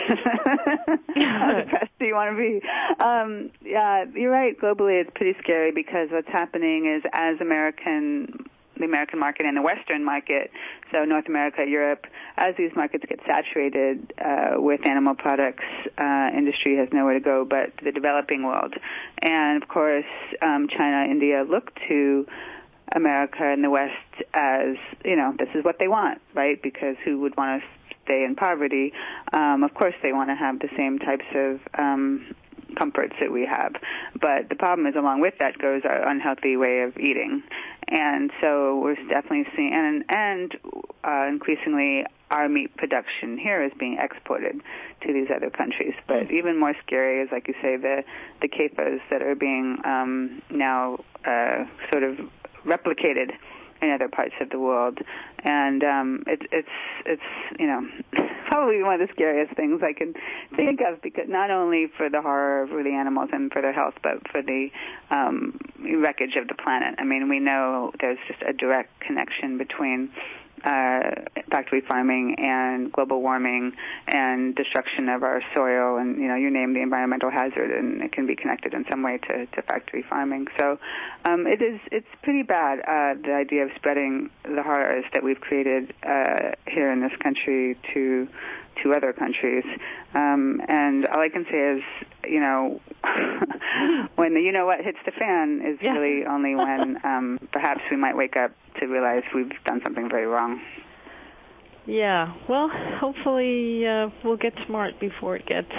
how depressed do you want to be? Um, yeah, you're right. Globally, it's pretty scary, because what's happening is, as American the American market and the Western market, so North America, Europe, as these markets get saturated uh, with animal products, uh, industry has nowhere to go but the developing world. And, of course, um, China, India look to America and the West as, you know, this is what they want, right? Because who would want to stay in poverty? Um, of course, they want to have the same types of um, comforts that we have. But the problem is, along with that goes our unhealthy way of eating. And so we're definitely seeing, and, and uh, increasingly our meat production here is being exported to these other countries. But even more scary is, like you say, the, the C A F Os that are being um, now uh, sort of replicated in other parts of the world. And um, it, it's, it's, you know, probably one of the scariest things I can think of, because not only for the horror for the animals and for their health, but for the um, wreckage of the planet. I mean, we know there's just a direct connection between uh, factory farming and global warming and destruction of our soil, and you know, you name the environmental hazard, and it can be connected in some way to, to factory farming. So um, it is it's pretty bad, uh, the idea of spreading the horrors that we've created uh, here in this country to to other countries. Um, and all I can say is, you know, when the you-know-what hits the fan is yeah. really only when um, perhaps we might wake up to realize we've done something very wrong. Yeah, well, hopefully uh, we'll get smart before it gets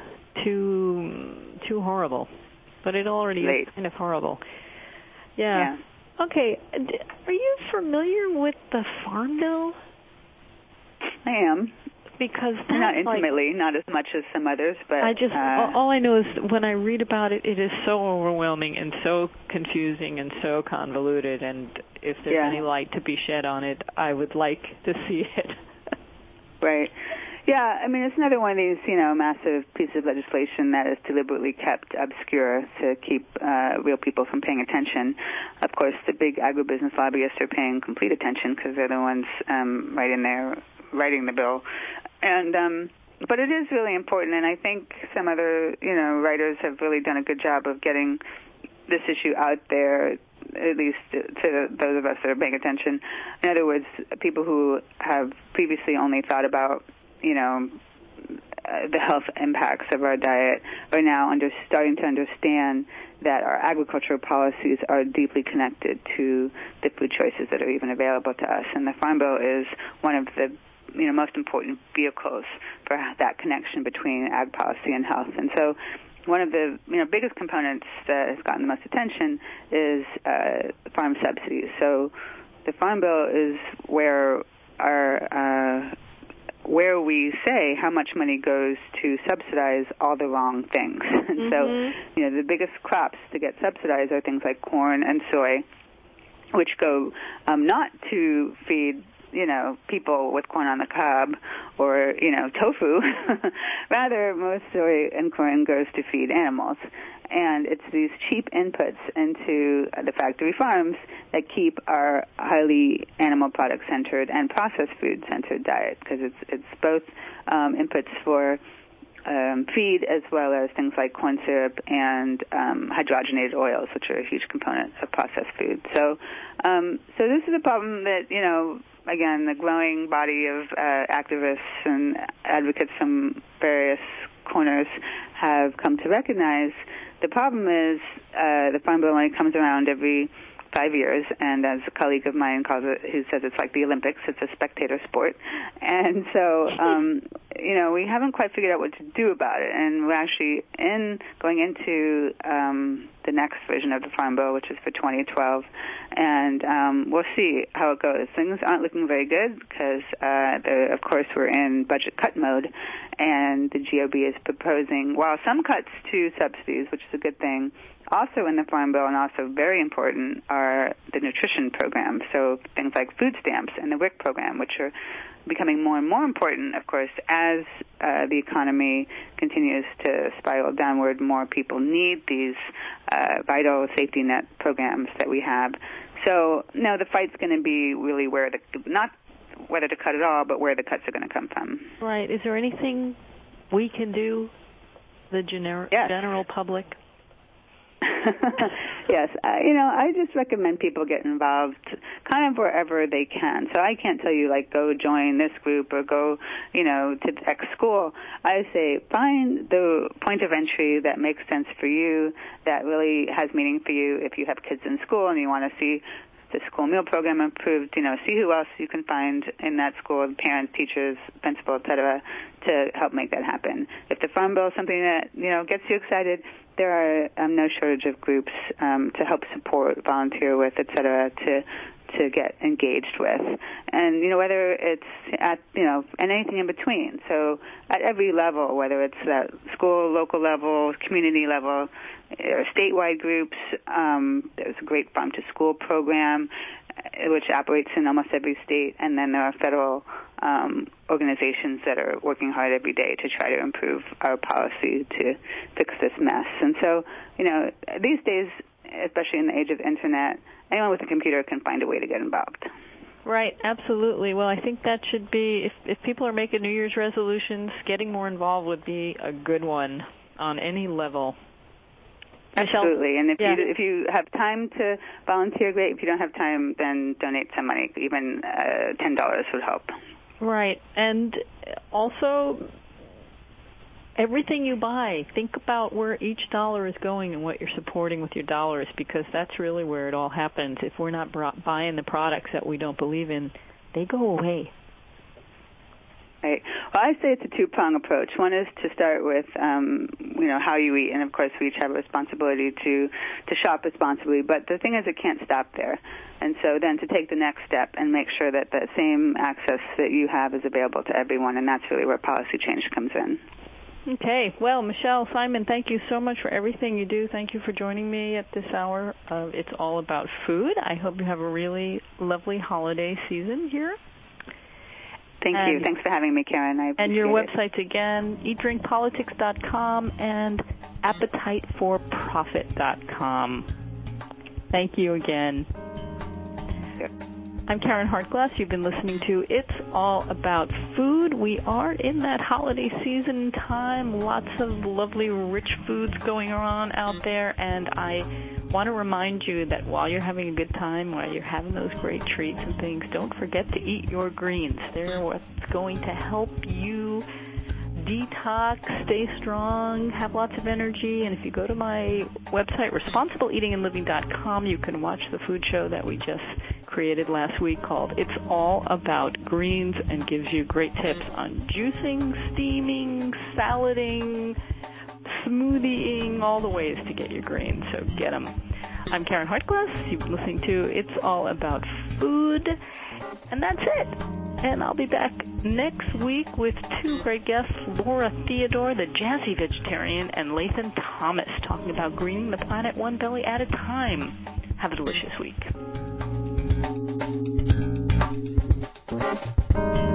too too horrible. But it already Late. is kind of horrible. Yeah. yeah. Okay, are you familiar with the Farm Bill? I am. Because not intimately, like, not as much as some others, but I just uh, all I know is when I read about it, it is so overwhelming and so confusing and so convoluted. And if there's yeah. any light to be shed on it, I would like to see it. Right. Yeah, I mean, it's another one of these, you know, massive pieces of legislation that is deliberately kept obscure to keep uh, real people from paying attention. Of course, the big agribusiness lobbyists are paying complete attention because they're the ones um, right in there writing the bill. And um, but it is really important, and I think some other, you know, writers have really done a good job of getting this issue out there, at least to those of us that are paying attention. In other words, people who have previously only thought about, you know, uh, the health impacts of our diet are now under, starting to understand that our agricultural policies are deeply connected to the food choices that are even available to us. And the Farm Bill is one of the you know, most important vehicles for that connection between ag policy and health. And so one of the, you know, biggest components that has gotten the most attention is uh, farm subsidies. So the Farm Bill is where our, uh, where we say how much money goes to subsidize all the wrong things. And mm-hmm. so, you know, the biggest crops to get subsidized are things like corn and soy, which go um, not to feed you know, people with corn on the cob or, you know, tofu. Rather, most soy and corn goes to feed animals. And it's these cheap inputs into the factory farms that keep our highly animal product-centered and processed food-centered diet, because it's it's both um, inputs for um, feed as well as things like corn syrup and um, hydrogenated oils, which are a huge component of processed food. So, um, so this is a problem that, you know, again, the growing body of uh, activists and advocates from various corners have come to recognize. The problem is uh, the Farm Bill only comes around every five years, and as a colleague of mine calls it, who says it's like the Olympics, it's a spectator sport. And so, um, you know, we haven't quite figured out what to do about it, and we're actually in going into um, the next version of the Farm Bill, which is for twenty twelve, and um, we'll see how it goes. Things aren't looking very good because, uh, the, of course, we're in budget cut mode, and the G O B is proposing, while some cuts to subsidies, which is a good thing, also in the Farm Bill, and also very important, are the nutrition programs, so things like food stamps and the W I C program, which are becoming more and more important, of course, as uh, the economy continues to spiral downward. More people need these uh, vital safety net programs that we have. So, no, the fight's going to be really where the, not whether to cut it all, but where the cuts are going to come from. Right. Is there anything we can do, the gener- yes. general public? Yes, uh, you know, I just recommend people get involved kind of wherever they can. So I can't tell you, like, go join this group or go, you know, to X school. I say find the point of entry that makes sense for you, that really has meaning for you. If you have kids in school and you want to see the school meal program improved, you know, see who else you can find in that school, parents, teachers, principal, et cetera, to help make that happen. If the Farm Bill is something that, you know, gets you excited, there are um, no shortage of groups um, to help support, volunteer with, et cetera, to to get engaged with. And, you know, whether it's at, you know, and anything in between. So at every level, whether it's at school, local level, community level, or statewide groups, um, there's a great Farm to School program, which operates in almost every state, and then there are federal um, organizations that are working hard every day to try to improve our policy to fix this mess. And so, you know, these days, especially in the age of the internet, anyone with a computer can find a way to get involved. Right, absolutely. Well, I think that should be, if, if people are making New Year's resolutions, getting more involved would be a good one on any level. Absolutely, and if yeah. you if you have time to volunteer, great. If you don't have time, then donate some money. Even uh, ten dollars would help. Right, and also everything you buy, think about where each dollar is going and what you're supporting with your dollars, because that's really where it all happens. If we're not buying the products that we don't believe in, they go away. Right. Well, I say it's a two-prong approach. One is to start with, um, you know, how you eat, and of course we each have a responsibility to, to shop responsibly. But the thing is, it can't stop there. And so then to take the next step and make sure that the same access that you have is available to everyone, and that's really where policy change comes in. Okay. Well, Michelle, Simon, thank you so much for everything you do. Thank you for joining me at this hour of It's All About Food. I hope you have a really lovely holiday season here. Thank and, you. Thanks for having me, Karen. I appreciate And your it. websites again, eat drink politics dot com and appetite for profit dot com. Thank you again. Yep. I'm Karen Hartglass. You've been listening to It's All About Food. We are in that holiday season time. Lots of lovely, rich foods going on out there. And I want to remind you that while you're having a good time, while you're having those great treats and things, don't forget to eat your greens. They're what's going to help you detox, stay strong, have lots of energy. And if you go to my website, responsible eating and living dot com, you can watch the food show that we just created last week called It's All About Greens, and gives you great tips on juicing, steaming, salading, smoothieing, all the ways to get your greens. So get them. I'm Karen Hartglass. You've been listening to It's All About Food. And that's it. And I'll be back next week with two great guests, Laura Theodore, the jazzy vegetarian, and Lathan Thomas, talking about greening the planet one belly at a time. Have a delicious week.